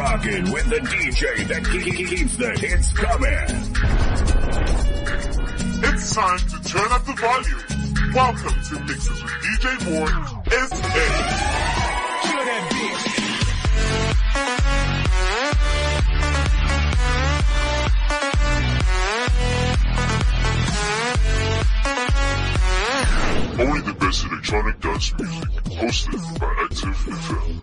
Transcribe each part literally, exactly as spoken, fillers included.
rocking with the D J that keeps the hits coming. It's time to turn up the volume. Welcome to Mixes with D J Ward S A. Kill that bitch. Only the best electronic dance music, hosted by Active F M.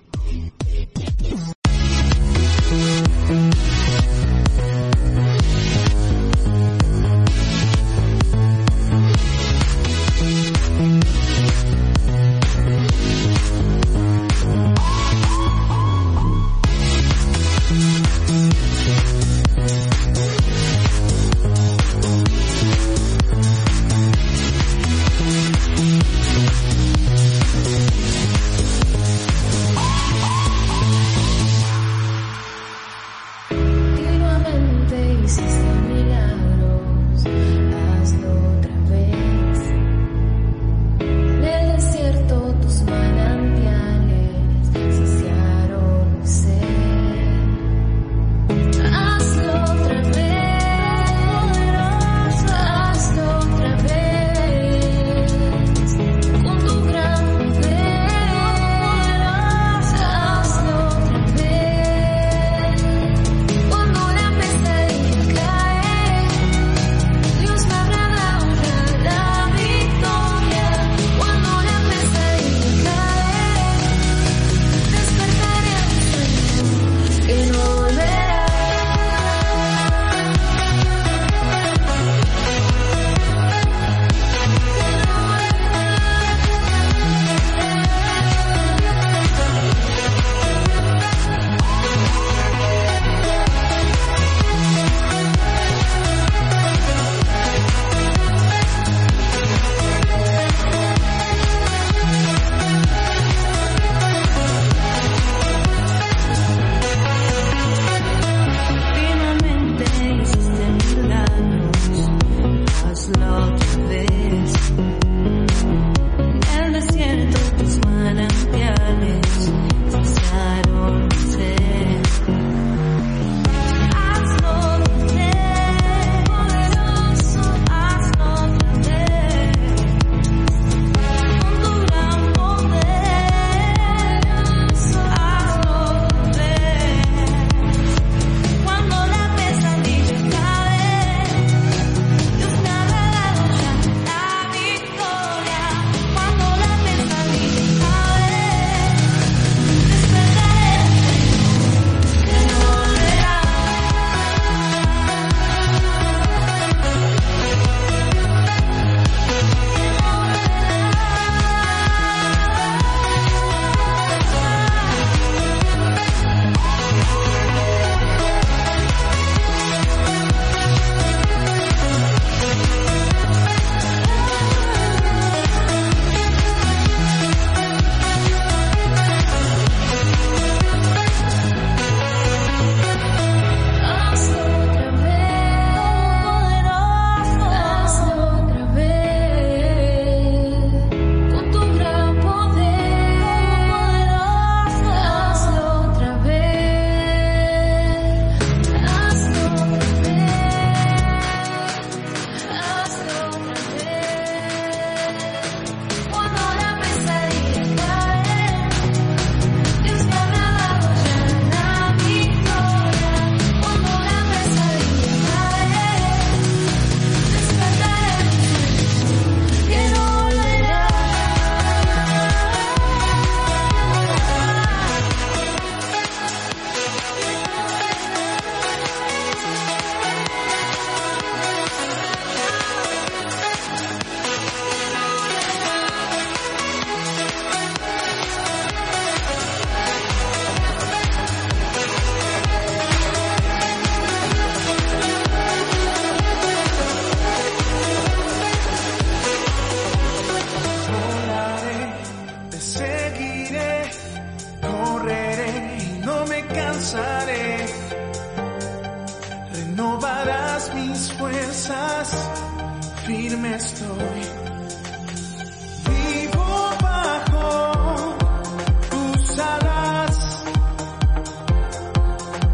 firme estoy. Vivo bajo tus alas,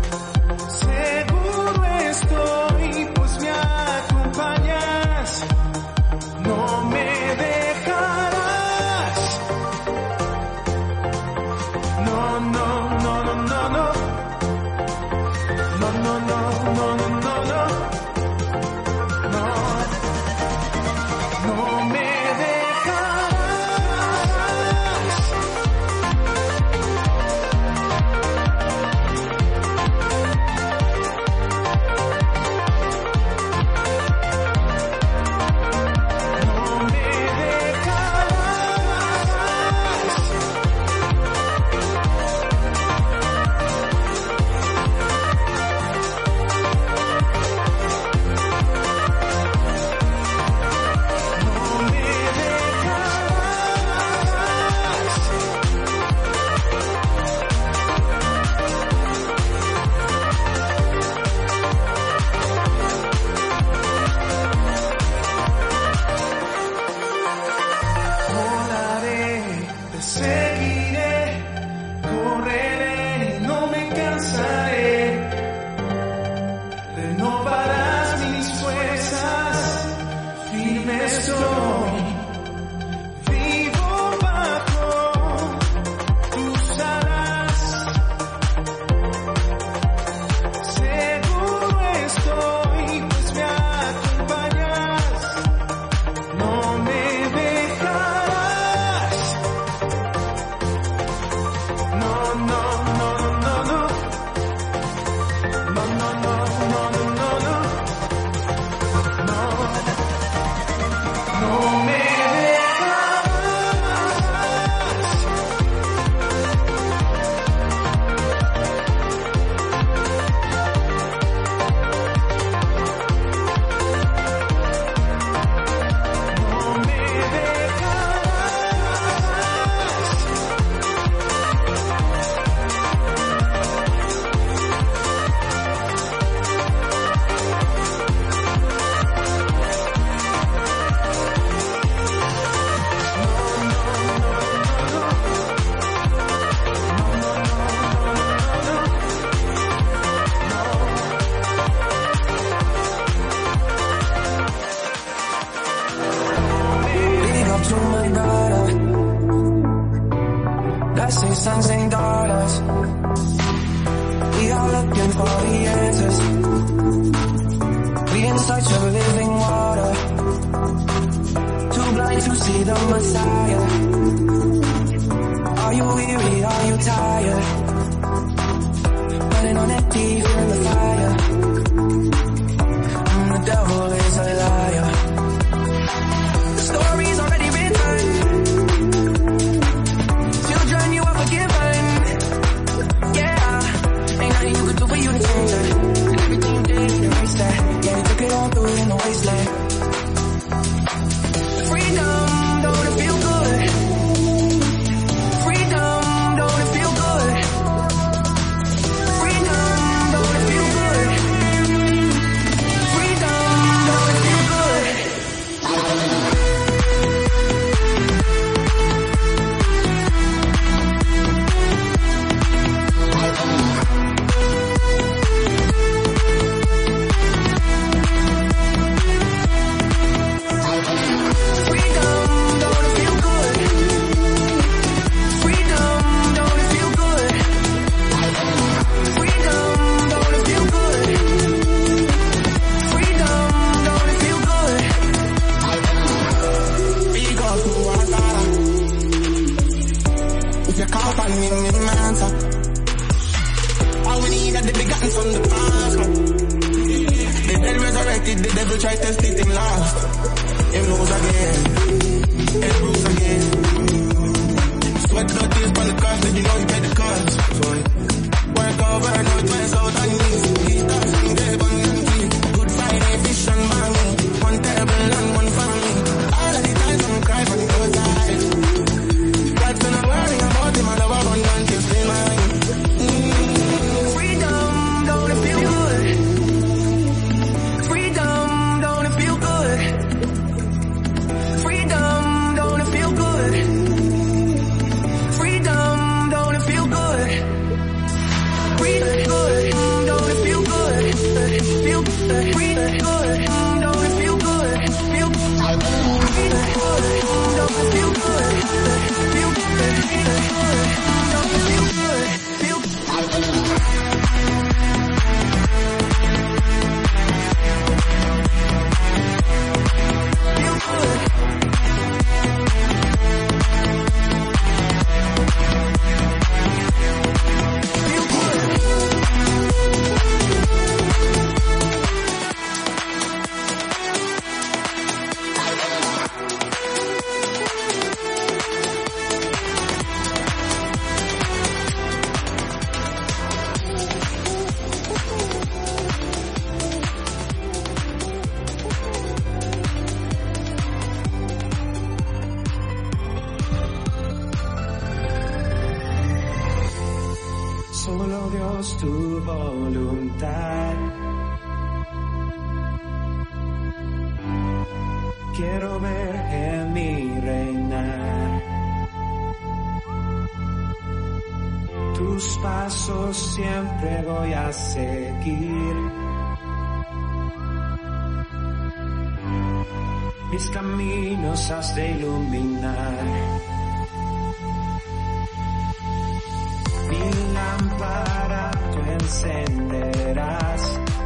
say sons and daughters. We are looking for the answers. We in search of living water. Too blind to see the Messiah. Are you weary? Are you tired? Running on empty, feeling the fire. And the devil is a liar. The story's already written. Children, you are forgiven. Yeah, ain't nothing you could do for you to change that. And everything you did, you erased that. Yeah, you took it all through in the wasteland. Freedom, don't it feel good? Freedom, don't it feel good? Freedom, don't it feel good? Freedom, don't it feel good? The devil tried to stick him last. Him lose again. Head bruise again. Sweat blood tears from the cross, then you know you pay the cost. Work over, know it wears out on knees. These stars in the bunny and key. Good Friday, fish and mommy. One terrible and one family. All of the times when I cry from the other side. God's gonna worry about him, I love her one gun, just in my mind. Freedom, don't it feel good? Freedom, don't it feel good? Freedom, don't it feel good? Freedom, don't it feel good? Freedom, good, don't it feel good? Feel good, freedom, good, don't it feel good? Feel good, freedom, good, don't it feel good? Feel good, freedom, good, don't it feel good? Feel good. Solo Dios tu voluntad. Quiero ver en mí reinar. Tus pasos siempre voy a seguir. Mis caminos has de iluminar. Mi lámpara tú encenderás.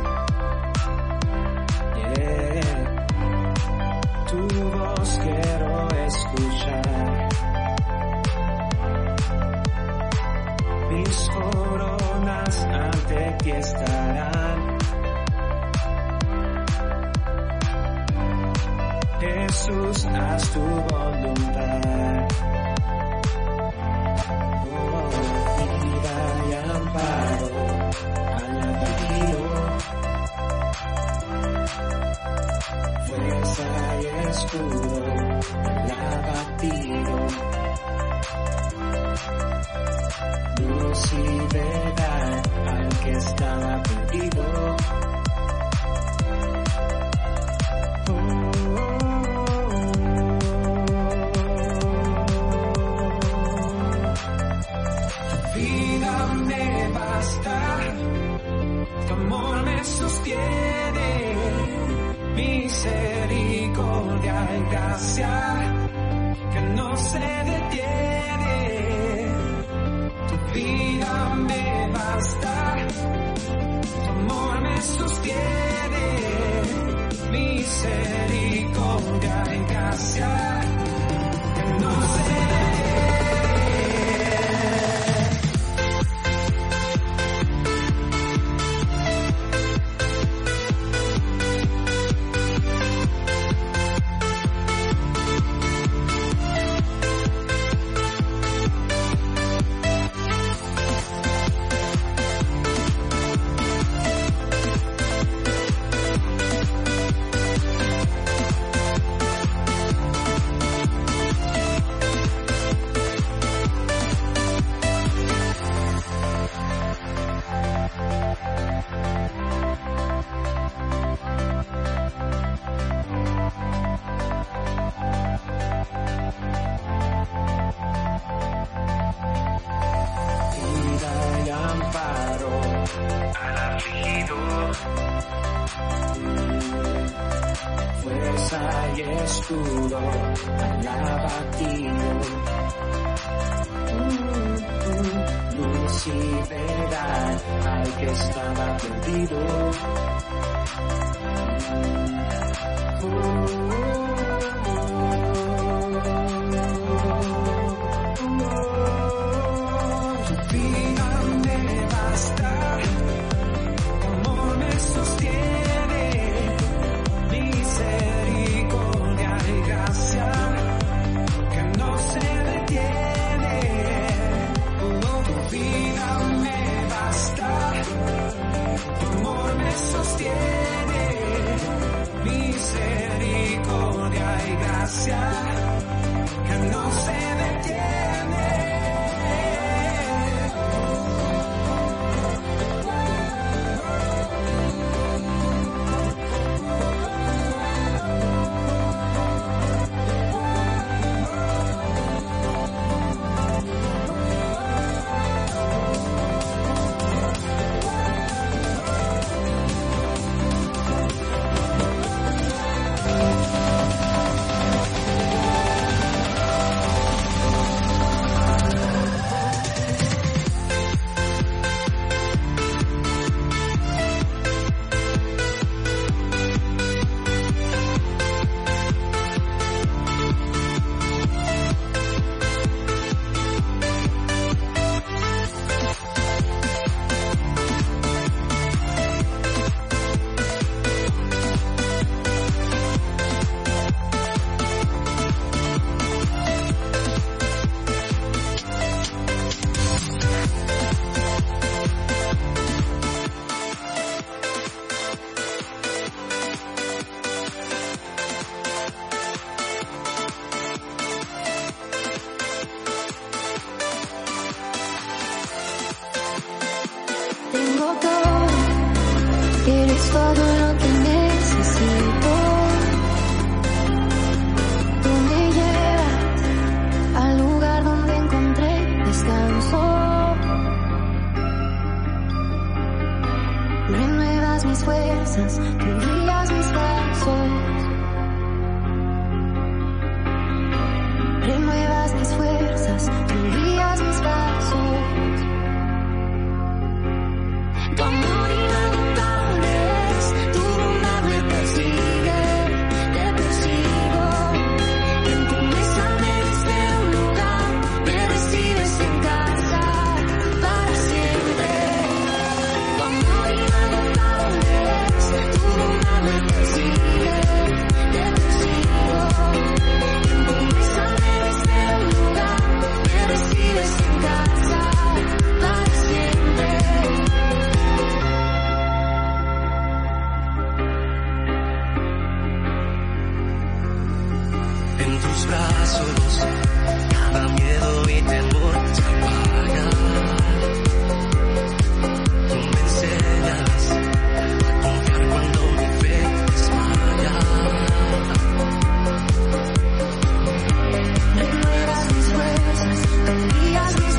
Yeah. Tu voz quiero escuchar. Mis coronas ante ti estarán. Jesús, haz tu voluntad. Y amparo al abatido, fuerza y escudo al abatido, luz y verdad al que estaba perdido. Oh, oh, vida me basta, tu amor me sostiene, misericordia y gracia que no se detiene. vida me basta, tu amor me sostiene, misericordia y gracia que no se escudo al abatido, luz y verdad al que estaba perdido. Tu vida me basta, tu amor me sostiene, misericordia y gracia que no se detiene. Oh, tu vida me basta, tu amor me sostiene, misericordia y gracia que no se detiene. Tengo todo, eres todo lo que necesito. Tú me llevas al lugar donde encontré descanso. Renuevas mis fuerzas, tú guías mis pasos. Renuevas mis fuerzas, tú guías mis pasos. Tu amor inagotable es, tu bondad me persigue, te persigo. En tu mesa me diste un lugar, me recibes en casa para siempre. Tu amor inagotable es, tu bondad me persigue, te persigo. En tu mesa me diste un lugar, me recibes en casa para siempre. En tus brazos, cada miedo y temor se apaga. Tú me enseñas a confiar cuando mi fe desmaya. Renuevas mis fuerzas, tú guías mis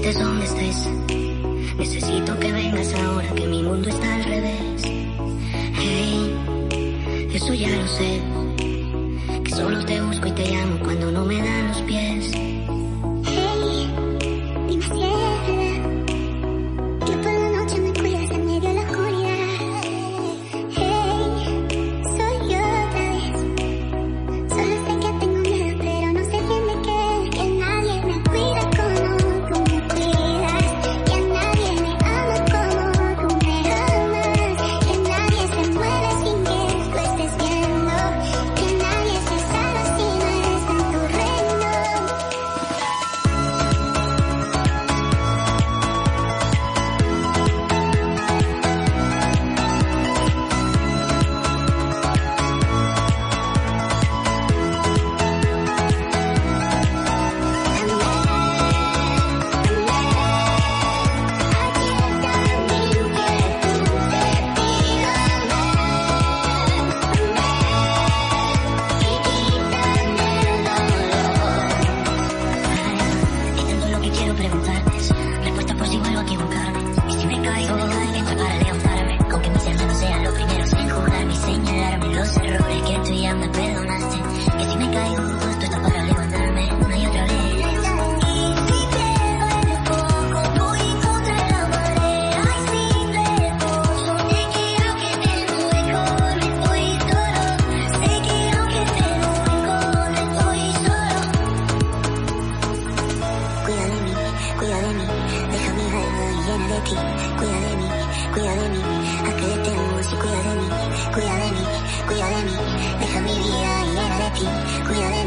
estés donde estés. Necesito que vengas ahora que mi mundo está al revés. Hey, eso ya lo sé. Que solo te busco y te llamo cuando no me dan los pies. Hey, dime si es verdad que por la noche me cuidas en medio de la oscuridad. Hey, soy yo otra vez. Solo sé que tengo miedo, pero no sé bien de qué. Que nadie me cuida como tú me cuidas. Que nadie me ama como tú me amas. Que nadie se mueve sin que tú estés viendo. Que nadie se salva si no eres en tu reino. Entiendo lo que quiero preguntarte. Respuesta por si vuelvo a equivocarme. Y si me caigo, entro para levantarme. Aunque mis hermanos sean los primeros en juzgarme y señalarme los errores que tú ya me perdonaste. Que si me caigo, tú estás para levantarme una y otra vez. Y si pierdo el foco, voy contra la marea. Y si reposo, sé que aunque te mejor, estoy solo. Sé que aunque te mejor, estoy solo. Cuida de mí, cuida de mí, deja mi alma llena de ti. Cuida de mí, cuida de mí, a creerte y cuida de mí, cuida de mí, cuida de mí, deja mi vida llena de ti. Cuida de